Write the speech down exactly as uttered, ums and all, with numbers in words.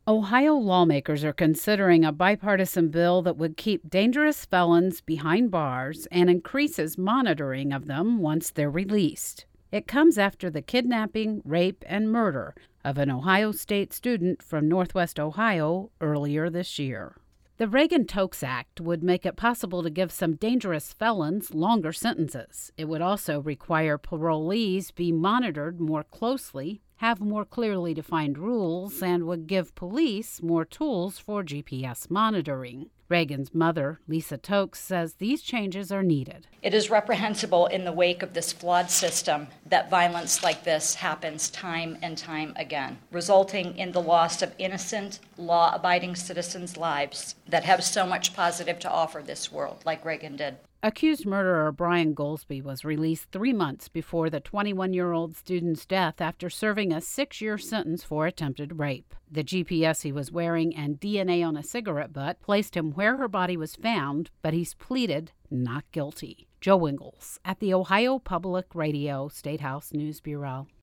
Ohio lawmakers are considering a bipartisan bill that would keep dangerous felons behind bars and increases monitoring of them once they're released. It comes after the kidnapping, rape, and murder of an Ohio State student from Northwest Ohio earlier this year. The Reagan-Tokes Act would make it possible to give some dangerous felons longer sentences. It would also require parolees be monitored more closely, have more clearly defined rules, and would give police more tools for G P S monitoring. Reagan's mother, Lisa Tokes, says these changes are needed. It is reprehensible in the wake of this flawed system that violence like this happens time and time again, resulting in the loss of innocent, law-abiding citizens' lives that have so much positive to offer this world, like Reagan did. Accused murderer Brian Goldsby was released three months before the twenty-one-year-old student's death after serving a six-year sentence for attempted rape. The G P S he was wearing and D N A on a cigarette butt placed him where her body was found, but he's pleaded not guilty. Joe Ingles at the Ohio Public Radio State House News Bureau.